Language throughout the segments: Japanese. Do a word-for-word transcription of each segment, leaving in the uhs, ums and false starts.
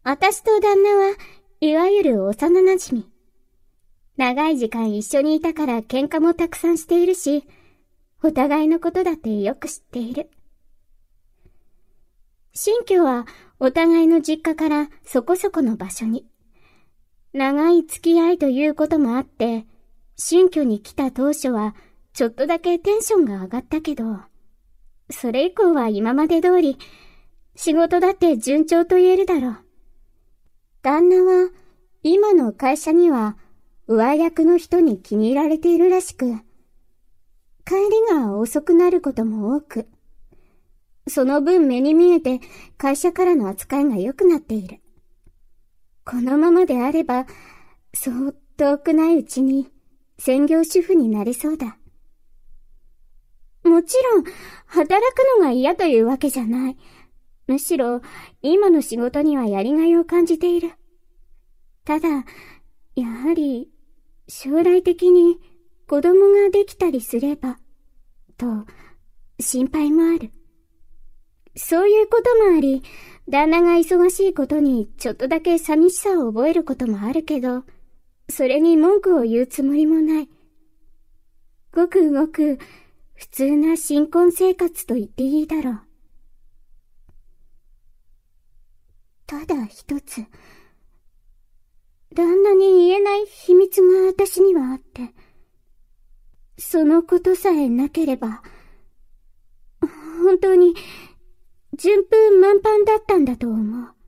私と旦那はいわゆる幼馴染。長い時間一緒にいたから喧嘩もたくさんしているし、お互いのことだってよく知っている。新居はお互いの実家からそこそこの場所に。長い付き合いということもあって、新居に来た当初はちょっとだけテンションが上がったけど、それ以降は今まで通り、仕事だって順調と言えるだろう。旦那は今の会社には上役の人に気に入られているらしく、帰りが遅くなることも多く、その分目に見えて会社からの扱いが良くなっている。このままであれば、そう遠くないうちに専業主婦になれそうだ。もちろん、働くのが嫌というわけじゃない。むしろ、今の仕事にはやりがいを感じている。ただ、やはり、将来的に子供ができたりすれば、と、心配もある。そういうこともあり、旦那が忙しいことにちょっとだけ寂しさを覚えることもあるけど、それに文句を言うつもりもない。ごくごく普通な新婚生活と言っていいだろう。ただ一つ、旦那に言えない秘密が私にはあって、そのことさえなければ、本当に順風満帆だったんだと思う。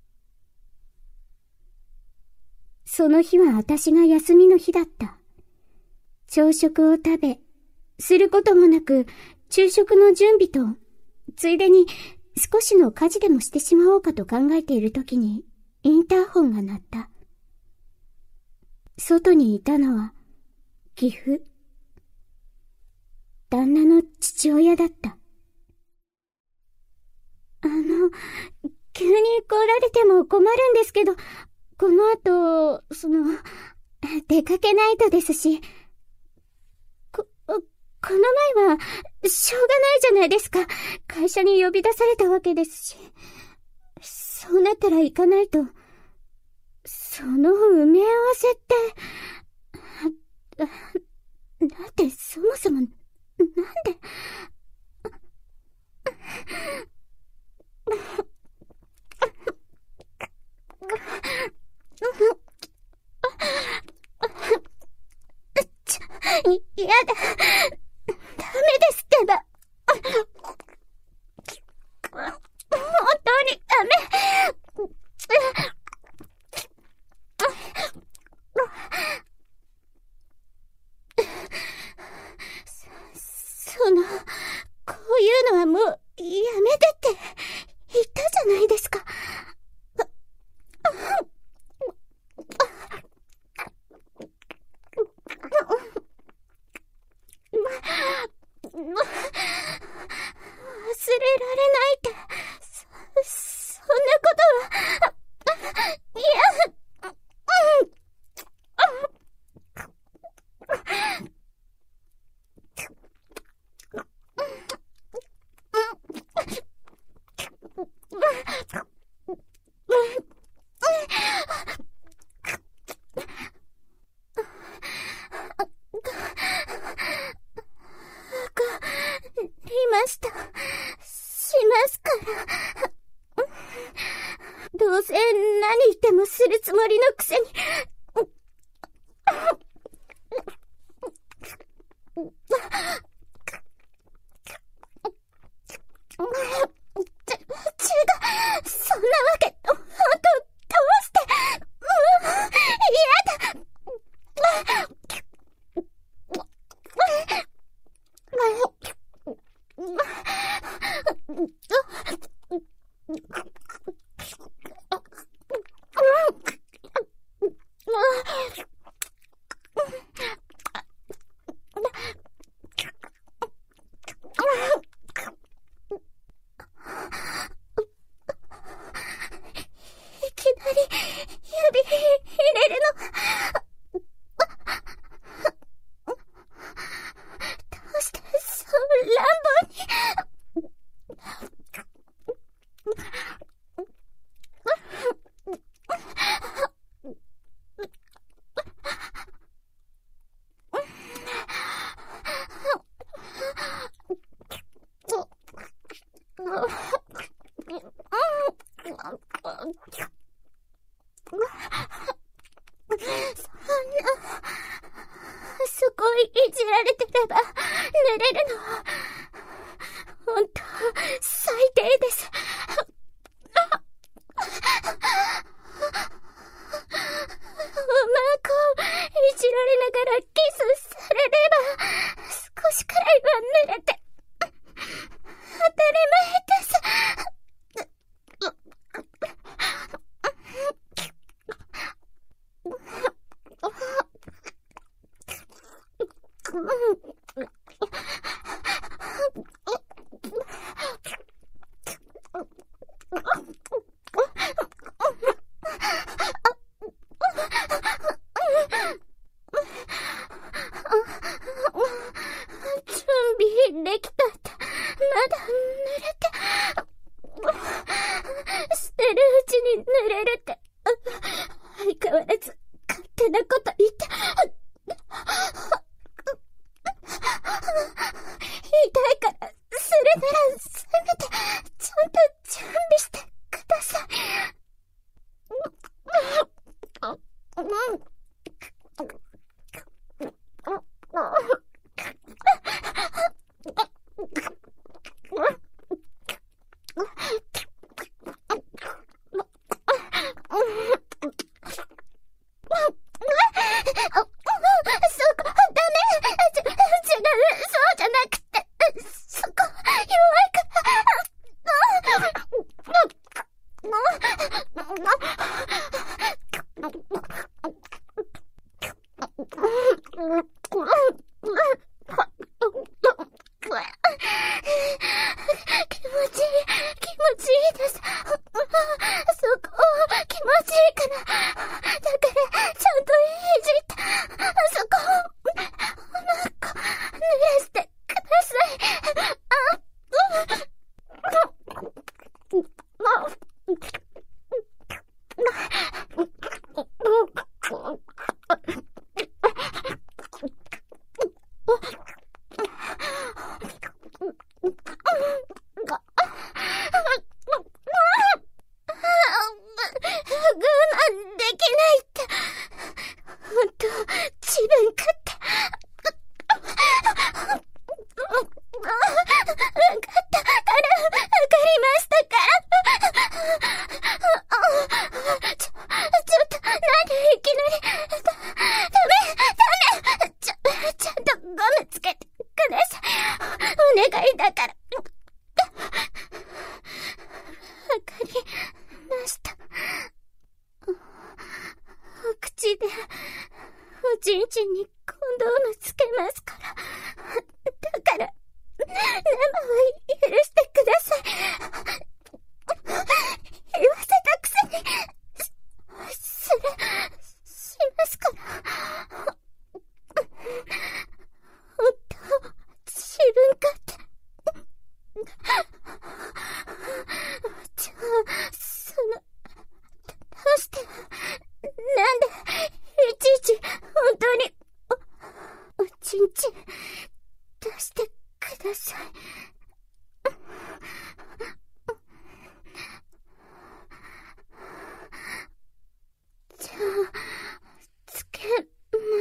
その日は私が休みの日だった。朝食を食べ、することもなく昼食の準備と、ついでに少しの家事でもしてしまおうかと考えているときにインターホンが鳴った。外にいたのは岐阜。旦那の父親だった。あの、急に来られても困るんですけど、この後、その、出かけないとですし、こ、この前は、しょうがないじゃないですか。会社に呼び出されたわけですし。そうなったら行かないと。その埋め合わせって、だってそもそも、なんで、ちょ、い、やだ。ダメですってば。本当にダメ。そ、その、こういうのはもうやめてって言ったじゃないですか。忘れられないって、そ、そんなことは、いや、ました。しますから。どうせ何言ってもするつもりのくせに。ち、違う。そんなわけ、ほんと、どうして。もう、嫌だ。 そこをいじられてれば、濡れるのは、ほんと、最低です。おまんこをいじられながらキスされれば、少しくらいは濡れて、当たり前です。準備できたって、まだ濡れて、捨てるうちに濡れるって、相変わらず勝手なこと言って、言いたいから、それならせめてちゃんと準備してください。おちんちんにコンドームつけますから。だから、生は許してください。言わせたくせに、する、しますから。ほんと、自分勝手。じゃあ、その、どうして、なんで、いちいち、本当に、お、おちんちん、出してください。じゃあ、つけます。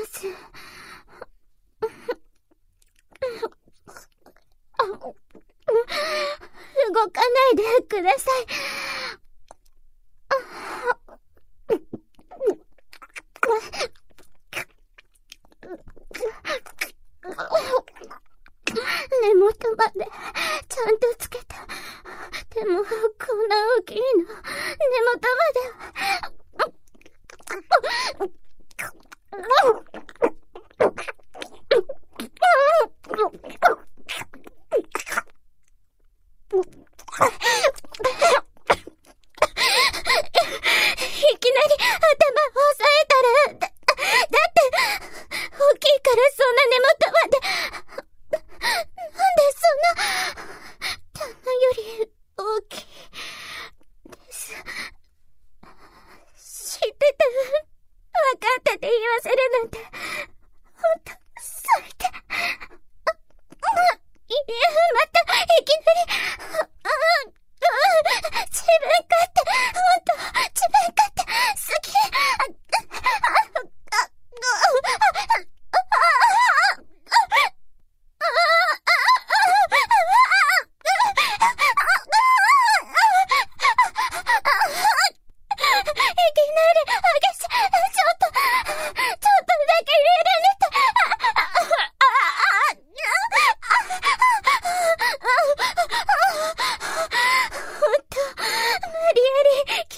動かないでください。根元までちゃんとつけた。でもこんな大きいの根元までいきなり頭を押さえたら、だ、だって大きいからそんな根元まで。なんでそんな棚より大きいです。知ってて分かってて言わせるなんて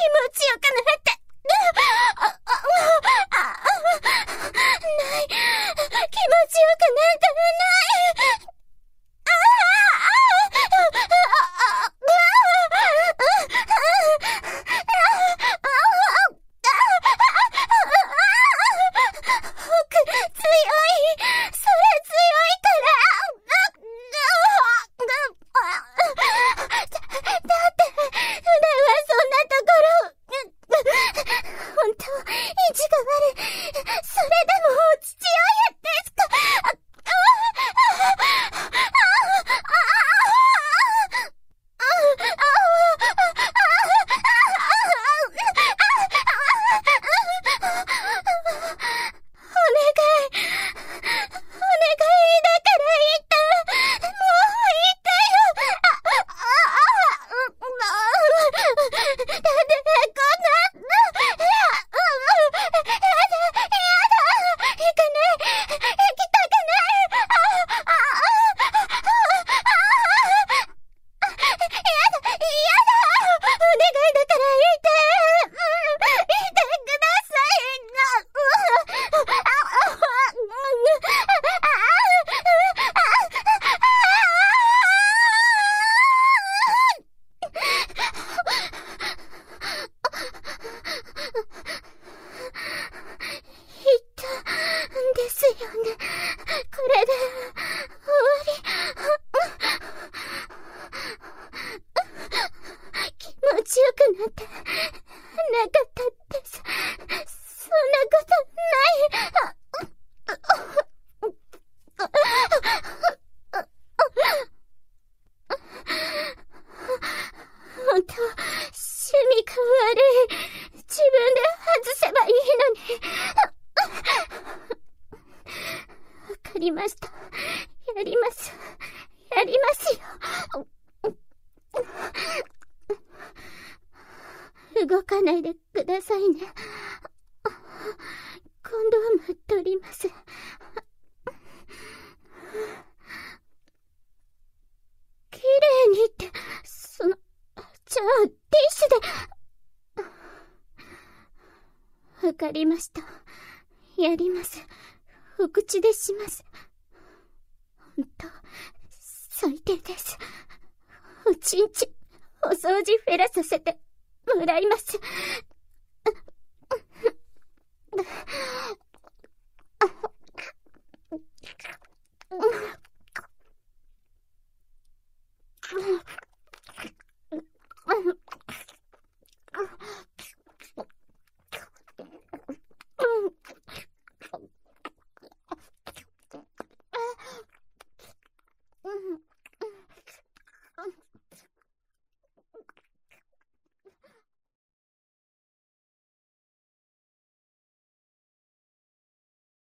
ちよくなって。あ、あ、あ、ない。気持ちよくなんかない。ありました。やります。やりますよ。動かないでくださいね。コンドーム取ります。綺麗にって、その、じゃあ、ティッシュで。わかりました。やります。お口でします。ほんと、最低です。おちんちん、お掃除フェラさせてもらいます。